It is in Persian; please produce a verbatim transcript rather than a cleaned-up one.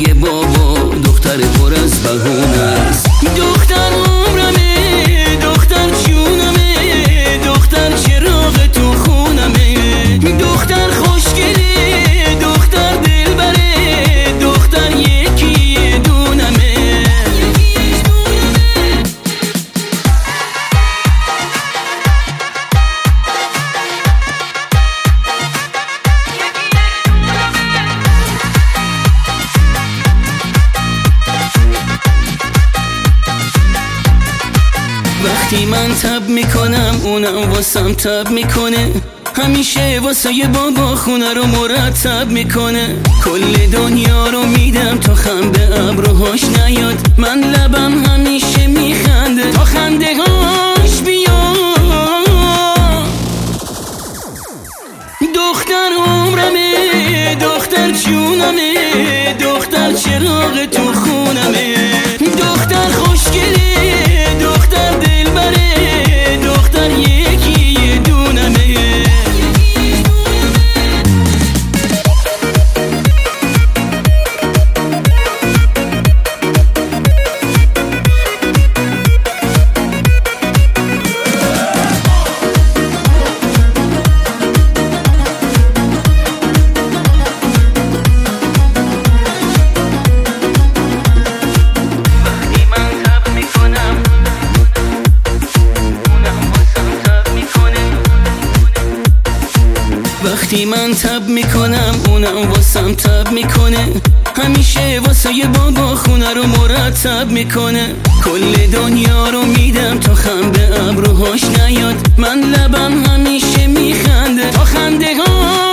واسه بابا دختر پر از بهونه است. دختر عمرمه، دختر جونمه، دختر چراغ تو خونمه، دختر خوشگله، دختر دلبره، دختر یکی دونمه. وقتی من تب میکنم اونم واسم تب میکنه، همیشه واسه ی بابا خونه رو مرتب میکنه. کل دنیا رو میدم تا خم به ابروهاش نیاد، من لبم همیشه میخنده تا خنده هاش بیاد. دختر عمرمه، دختر جونمه، دختر چراغ تو خونمه، دختر خوشگله، دختر دلبره، دختر یکی دونمه. وقتی من تب میکنم اونم واسم تب میکنه، همیشه واسه ی بابا خونه رو مرتب میکنه. کل دنیا رو میدم تا خم به ابروهاش نیاد، من لبم همیشه میخنده تا خنده ها